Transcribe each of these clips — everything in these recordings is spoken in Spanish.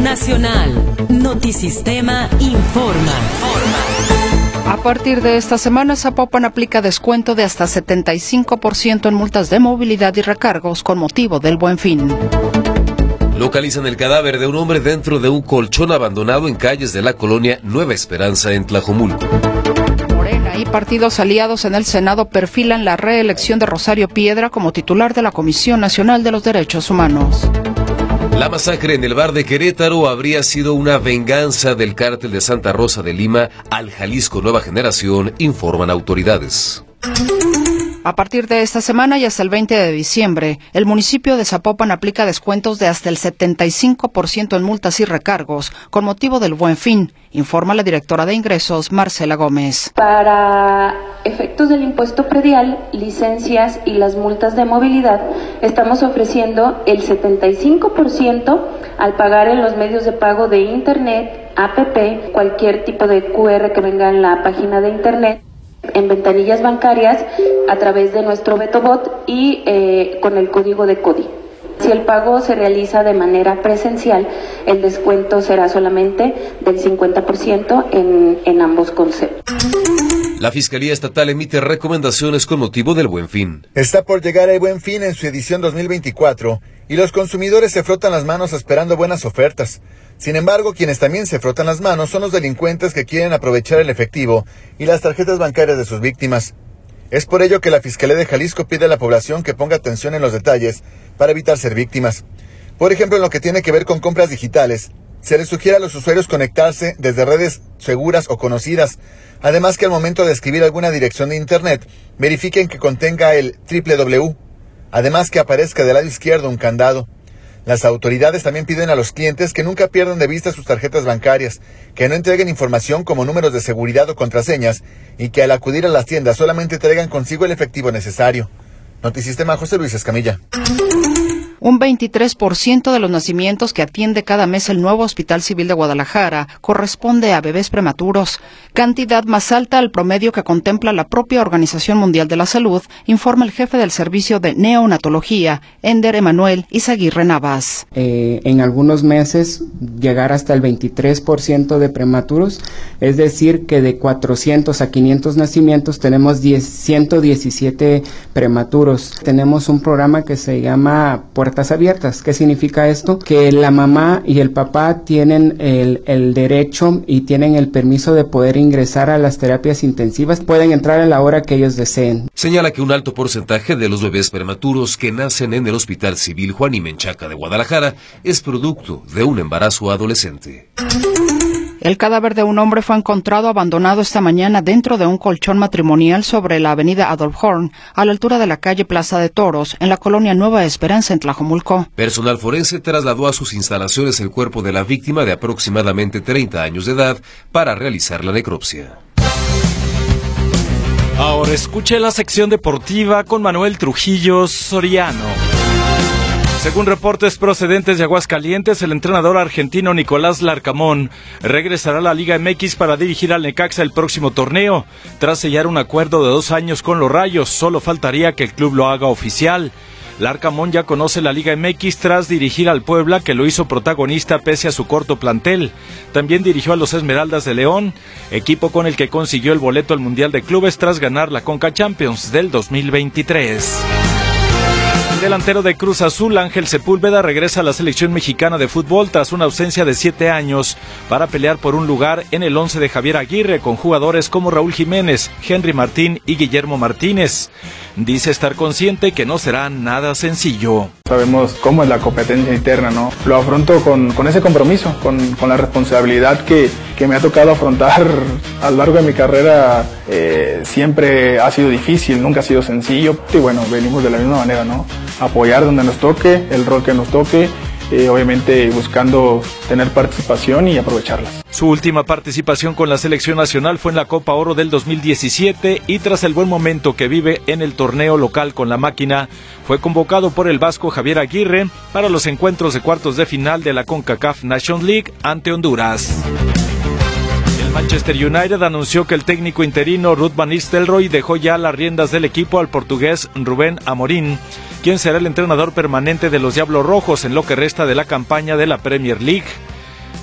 Nacional. Notisistema informa. A partir de esta semana, Zapopan aplica descuento de hasta 75% en multas de movilidad y recargos con motivo del Buen Fin. Localizan el cadáver de un hombre dentro de un colchón abandonado en calles de la colonia Nueva Esperanza en Tlajomulco. Morena y partidos aliados en el Senado perfilan la reelección de Rosario Piedra como titular de la Comisión Nacional de los Derechos Humanos. La masacre en el bar de Querétaro habría sido una venganza del cártel de Santa Rosa de Lima al Jalisco Nueva Generación, informan autoridades. A partir de esta semana y hasta el 20 de diciembre, el municipio de Zapopan aplica descuentos de hasta el 75% en multas y recargos con motivo del Buen Fin, informa la directora de Ingresos, Marcela Gómez. Para efectos del impuesto predial, licencias y las multas de movilidad, estamos ofreciendo el 75% al pagar en los medios de pago de Internet, APP, cualquier tipo de QR que venga en la página de Internet, en ventanillas bancarias a través de nuestro BetoBot y con el código de CODI. Si el pago se realiza de manera presencial, el descuento será solamente del 50% en ambos conceptos. La Fiscalía Estatal emite recomendaciones con motivo del Buen Fin. Está por llegar el Buen Fin en su edición 2024 y los consumidores se frotan las manos esperando buenas ofertas. Sin embargo, quienes también se frotan las manos son los delincuentes que quieren aprovechar el efectivo y las tarjetas bancarias de sus víctimas. Es por ello que la Fiscalía de Jalisco pide a la población que ponga atención en los detalles para evitar ser víctimas. Por ejemplo, en lo que tiene que ver con compras digitales, se les sugiere a los usuarios conectarse desde redes seguras o conocidas. Además que al momento de escribir alguna dirección de internet, verifiquen que contenga el www. Además que aparezca del lado izquierdo un candado. Las autoridades también piden a los clientes que nunca pierdan de vista sus tarjetas bancarias, que no entreguen información como números de seguridad o contraseñas y que al acudir a las tiendas solamente traigan consigo el efectivo necesario. Notisistema, José Luis Escamilla. Un 23% de los nacimientos que atiende cada mes el nuevo Hospital Civil de Guadalajara corresponde a bebés prematuros, cantidad más alta al promedio que contempla la propia Organización Mundial de la Salud, informa el jefe del servicio de neonatología, Ender Emanuel Izaguirre Navas. En algunos meses llegar hasta el 23% de prematuros, es decir que de 400 a 500 nacimientos tenemos 117 prematuros. Tenemos un programa que se llama Puertas Abiertas. ¿Qué significa esto? Que la mamá y el papá tienen el derecho y tienen el permiso de poder ingresar a las terapias intensivas. Pueden entrar a la hora que ellos deseen. Señala que un alto porcentaje de los bebés prematuros que nacen en el Hospital Civil Juan y Menchaca de Guadalajara es producto de un embarazo adolescente. El cadáver de un hombre fue encontrado abandonado esta mañana dentro de un colchón matrimonial sobre la avenida Adolf Horn, a la altura de la calle Plaza de Toros, en la colonia Nueva Esperanza, en Tlajomulco. Personal forense trasladó a sus instalaciones el cuerpo de la víctima de aproximadamente 30 años de edad para realizar la necropsia. Ahora escuche la sección deportiva con Manuel Trujillo Soriano. Según reportes procedentes de Aguascalientes, el entrenador argentino Nicolás Larcamón regresará a la Liga MX para dirigir al Necaxa el próximo torneo. Tras sellar un acuerdo de 2 años con los Rayos, solo faltaría que el club lo haga oficial. Larcamón ya conoce la Liga MX tras dirigir al Puebla, que lo hizo protagonista pese a su corto plantel. También dirigió a los Esmeraldas de León, equipo con el que consiguió el boleto al Mundial de Clubes tras ganar la Conca Champions del 2023. El delantero de Cruz Azul, Ángel Sepúlveda, regresa a la selección mexicana de fútbol tras una ausencia de 7 años para pelear por un lugar en el 11 de Javier Aguirre con jugadores como Raúl Jiménez, Henry Martín y Guillermo Martínez. Dice estar consciente que no será nada sencillo. Sabemos cómo es la competencia interna, ¿no? Lo afronto con ese compromiso, con la responsabilidad que me ha tocado afrontar a lo largo de mi carrera. Siempre ha sido difícil, nunca ha sido sencillo. Y bueno, venimos de la misma manera, ¿no? Apoyar donde nos toque, el rol que nos toque, obviamente buscando tener participación y aprovecharlas. Su última participación con la selección nacional fue en la Copa Oro del 2017 y tras el buen momento que vive en el torneo local con la máquina, fue convocado por el vasco Javier Aguirre para los encuentros de cuartos de final de la CONCACAF Nations League ante Honduras. El Manchester United anunció que el técnico interino Ruud van Nistelrooy dejó ya las riendas del equipo al portugués Rubén Amorim, quien será el entrenador permanente de los Diablos Rojos en lo que resta de la campaña de la Premier League.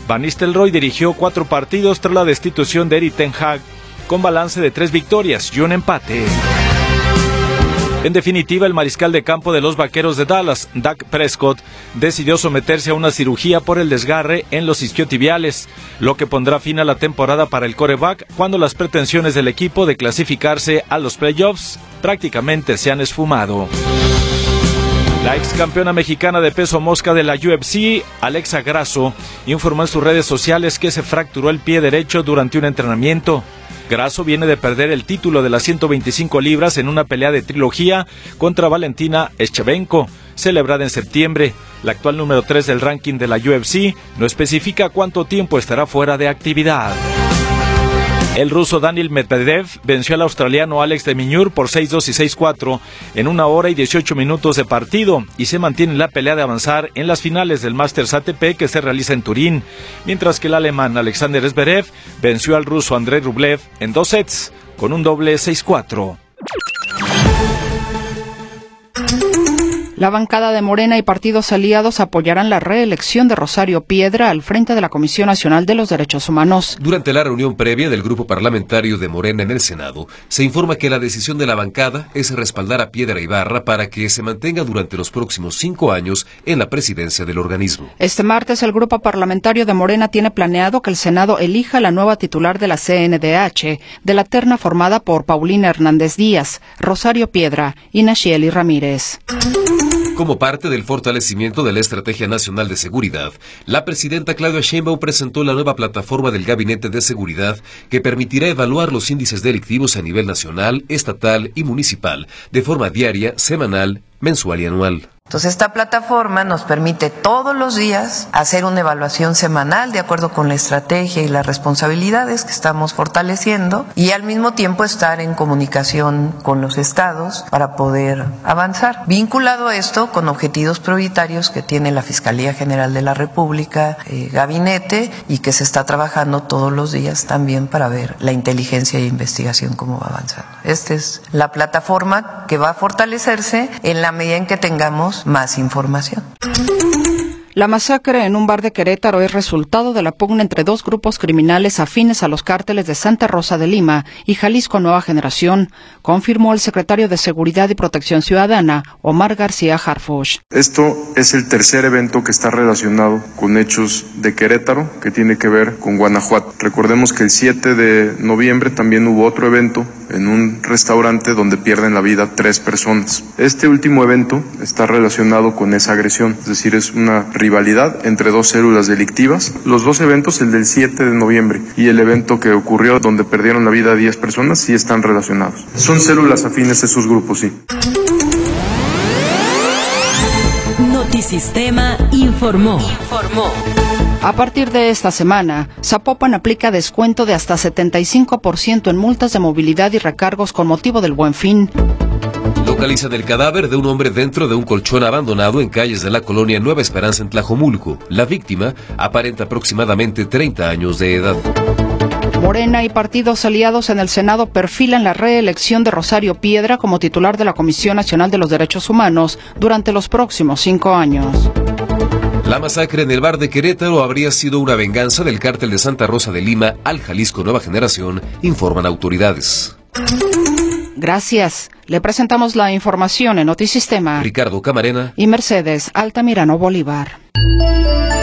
Van Nistelrooy dirigió 4 partidos tras la destitución de Erik ten Hag, con balance de 3 victorias y un empate. En definitiva, el mariscal de campo de los Vaqueros de Dallas, Dak Prescott, decidió someterse a una cirugía por el desgarre en los isquiotibiales, lo que pondrá fin a la temporada para el quarterback cuando las pretensiones del equipo de clasificarse a los playoffs prácticamente se han esfumado. La ex campeona mexicana de peso mosca de la UFC, Alexa Grasso, informó en sus redes sociales que se fracturó el pie derecho durante un entrenamiento. Grasso viene de perder el título de las 125 libras en una pelea de trilogía contra Valentina Shevchenko, celebrada en septiembre. La actual número 3 del ranking de la UFC no especifica cuánto tiempo estará fuera de actividad. El ruso Daniil Medvedev venció al australiano Alex de Minaur por 6-2 y 6-4 en 1 hora y 18 minutos de partido y se mantiene en la pelea de avanzar en las finales del Masters ATP que se realiza en Turín, mientras que el alemán Alexander Zverev venció al ruso Andrei Rublev en 2 sets con un doble 6-4. La bancada de Morena y partidos aliados apoyarán la reelección de Rosario Piedra al frente de la Comisión Nacional de los Derechos Humanos. Durante la reunión previa del grupo parlamentario de Morena en el Senado, se informa que la decisión de la bancada es respaldar a Piedra Ibarra para que se mantenga durante los próximos 5 años en la presidencia del organismo. Este martes, el grupo parlamentario de Morena tiene planeado que el Senado elija la nueva titular de la CNDH, de la terna formada por Paulina Hernández Díaz, Rosario Piedra y Nacheli Ramírez. Como parte del fortalecimiento de la Estrategia Nacional de Seguridad, la presidenta Claudia Sheinbaum presentó la nueva plataforma del Gabinete de Seguridad que permitirá evaluar los índices delictivos a nivel nacional, estatal y municipal de forma diaria, semanal, mensual y anual. Entonces, esta plataforma nos permite todos los días hacer una evaluación semanal de acuerdo con la estrategia y las responsabilidades que estamos fortaleciendo y al mismo tiempo estar en comunicación con los estados para poder avanzar. Vinculado a esto con objetivos prioritarios que tiene la Fiscalía General de la República, Gabinete, y que se está trabajando todos los días también para ver la inteligencia e investigación cómo va avanzando. Esta es la plataforma que va a fortalecerse en la medida en que tengamos más información. La masacre en un bar de Querétaro es resultado de la pugna entre 2 grupos criminales afines a los cárteles de Santa Rosa de Lima y Jalisco Nueva Generación, confirmó el secretario de Seguridad y Protección Ciudadana, Omar García Harfuch. Esto es el tercer evento que está relacionado con hechos de Querétaro, que tiene que ver con Guanajuato. Recordemos que el 7 de noviembre también hubo otro evento en un restaurante donde pierden la vida 3 personas. Este último evento está relacionado con esa agresión, es decir, es una rivalidad entre 2 células delictivas. Los 2 eventos, el del 7 de noviembre y el evento que ocurrió donde perdieron la vida 10 personas, sí están relacionados. Son células afines a esos grupos, sí. Notisistema informó. A partir de esta semana, Zapopan aplica descuento de hasta 75% en multas de movilidad y recargos con motivo del Buen Fin. Localizan el cadáver de un hombre dentro de un colchón abandonado en calles de la colonia Nueva Esperanza en Tlajomulco. La víctima aparenta aproximadamente 30 años de edad. Morena y partidos aliados en el Senado perfilan la reelección de Rosario Piedra como titular de la Comisión Nacional de los Derechos Humanos durante los próximos 5 años. La masacre en el bar de Querétaro habría sido una venganza del cártel de Santa Rosa de Lima al Jalisco Nueva Generación, informan autoridades. Gracias. Le presentamos la información en Notisistema. Ricardo Camarena y Mercedes Altamirano Bolívar.